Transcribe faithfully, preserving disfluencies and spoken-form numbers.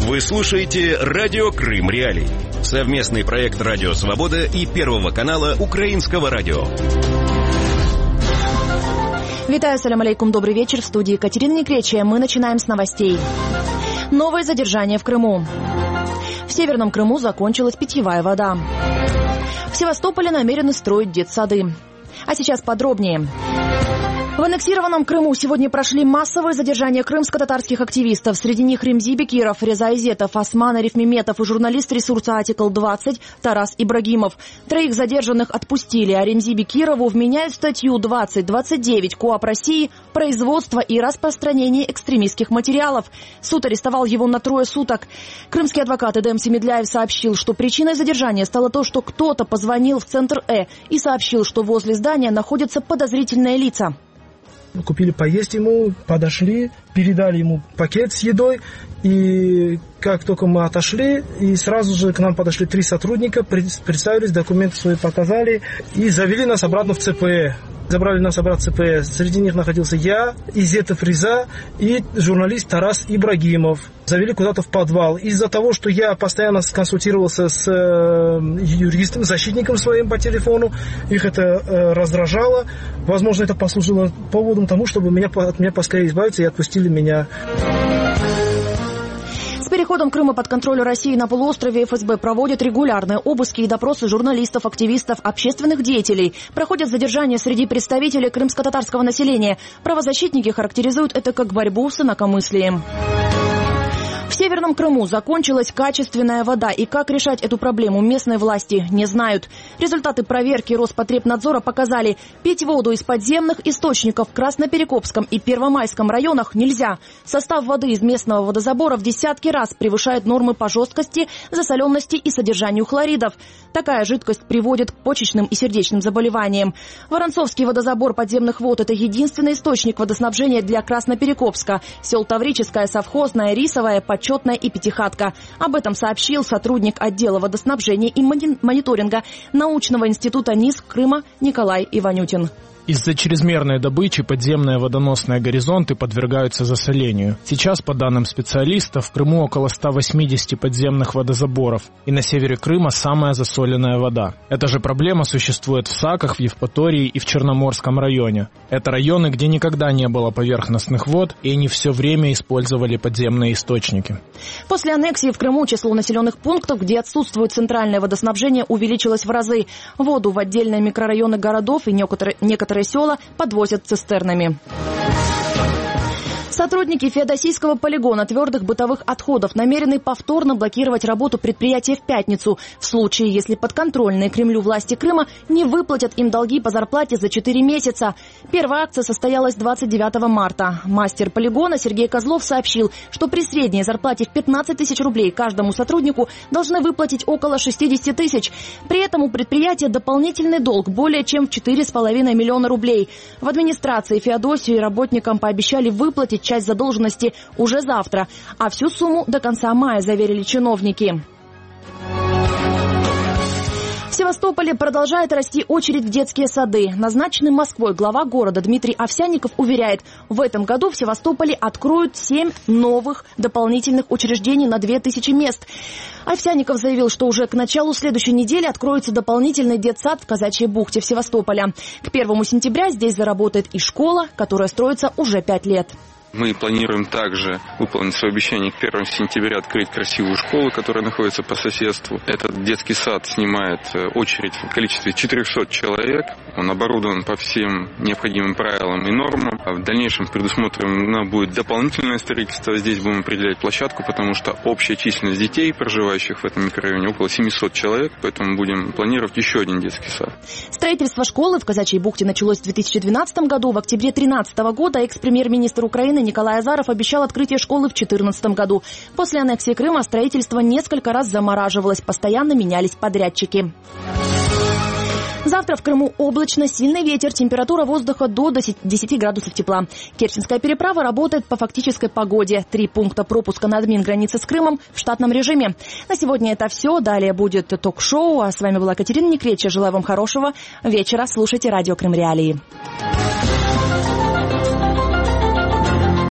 Вы слушаете «Радио Крым Реалии». Совместный проект «Радио Свобода» и Первого канала Украинского радио. Витаю, салям алейкум, добрый вечер. В студии Екатерина Некречия. Мы начинаем с новостей. Новое задержание в Крыму. В Северном Крыму закончилась питьевая вода. В Севастополе намерены строить детсады. А сейчас подробнее. В аннексированном Крыму сегодня прошли массовые задержания крымско-татарских активистов. Среди них Ремзи Бекиров, Реза Изетов, Осман Арифмеметов и журналист ресурса «Артикл двадцать» Тарас Ибрагимов. Троих задержанных отпустили, а Ремзи Бекирову вменяют статью двадцать двадцать девять КоАП России «Производство и распространение экстремистских материалов». Суд арестовал его на трое суток. Крымский адвокат Эдем Семедляев сообщил, что причиной задержания стало то, что кто-то позвонил в центр Э и сообщил, что возле здания находятся подозрительные лица. Купили поесть ему, подошли, передали ему пакет с едой. И как только мы отошли, и сразу же к нам подошли три сотрудника, представились, документы свои показали и завели нас обратно в ЦПЭ. Забрали нас обратно в ЦПЭ. Среди них находился я, Изетов Реза и журналист Тарас Ибрагимов. Завели куда-то в подвал. Из-за того, что я постоянно консультировался с э, юристом, защитником своим по телефону, их это э, раздражало. Возможно, это послужило поводом тому, чтобы меня, от меня поскорее избавиться и отпустили меня. С переходом Крыма под контроль России на полуострове эф эс бэ проводят регулярные обыски и допросы журналистов, активистов, общественных деятелей. Проходят задержания среди представителей крымско-татарского населения. Правозащитники характеризуют это как борьбу с инакомыслием. В Северном Крыму закончилась качественная вода, и как решать эту проблему местные власти не знают. Результаты проверки Роспотребнадзора показали, пить воду из подземных источников в Красноперекопском и Первомайском районах нельзя. Состав воды из местного водозабора в десятки раз превышает нормы по жесткости, засоленности и содержанию хлоридов. Такая жидкость приводит к почечным и сердечным заболеваниям. Воронцовский водозабор подземных вод – это единственный источник водоснабжения для Красноперекопска. Сел Таврическая, Совхозная, Рисовая, Почетная и Пятихатка. Об этом сообщил сотрудник отдела водоснабжения и мониторинга научного института НИС Крыма Николай Иванютин. Из-за чрезмерной добычи подземные водоносные горизонты подвергаются засолению. Сейчас, по данным специалистов, в Крыму около ста восьмидесяти подземных водозаборов, и на севере Крыма самая засоленная вода. Эта же проблема существует в Саках, в Евпатории и в Черноморском районе. Это районы, где никогда не было поверхностных вод, и они все время использовали подземные источники. После аннексии в Крыму число населенных пунктов, где отсутствует центральное водоснабжение, увеличилось в разы. Воду в отдельные микрорайоны городов и некоторые, некоторые села подвозят цистернами. Сотрудники феодосийского полигона твердых бытовых отходов намерены повторно блокировать работу предприятия в пятницу, в случае, если подконтрольные Кремлю власти Крыма не выплатят им долги по зарплате за четыре месяца. Первая акция состоялась двадцать девятого марта. Мастер полигона Сергей Козлов сообщил, что при средней зарплате в пятнадцать тысяч рублей каждому сотруднику должны выплатить около шестьдесят тысяч. При этом у предприятия дополнительный долг более чем в четыре с половиной миллиона рублей. В администрации Феодосии работникам пообещали выплатить часть задолженности уже завтра, а всю сумму до конца мая, заверили чиновники. В Севастополе продолжает расти очередь в детские сады. Назначенный Москвой глава города Дмитрий Овсянников уверяет, в этом году в Севастополе откроют семь новых дополнительных учреждений на две тысячи мест. Овсянников заявил, что уже к началу следующей недели откроется дополнительный детсад в Казачьей бухте в Севастополе. К первому сентября здесь заработает и школа, которая строится уже пять лет. Мы планируем также выполнить свое обещание к первому сентября открыть красивую школу, которая находится по соседству. Этот детский сад снимает очередь в количестве четырехсот человек. Он оборудован по всем необходимым правилам и нормам. В дальнейшем предусмотрено будет дополнительное строительство. Здесь будем определять площадку, потому что общая численность детей, проживающих в этом микрорайоне, около семисот человек. Поэтому будем планировать еще один детский сад. Строительство школы в Казачьей бухте началось в две тысячи двенадцатом году. В октябре две тысячи тринадцатого года экс-премьер-министр Украины Николай Азаров обещал открытие школы в две тысячи четырнадцатом году. После аннексии Крыма строительство несколько раз замораживалось, постоянно менялись подрядчики. Завтра в Крыму облачно, сильный ветер, температура воздуха до десяти градусов тепла. Керченская переправа работает по фактической погоде. Три пункта пропуска на админ-границе с Крымом в штатном режиме. На сегодня это все. Далее будет ток-шоу. А с вами была Екатерина Некречия. Желаю вам хорошего вечера. Слушайте радио Крым Реалии.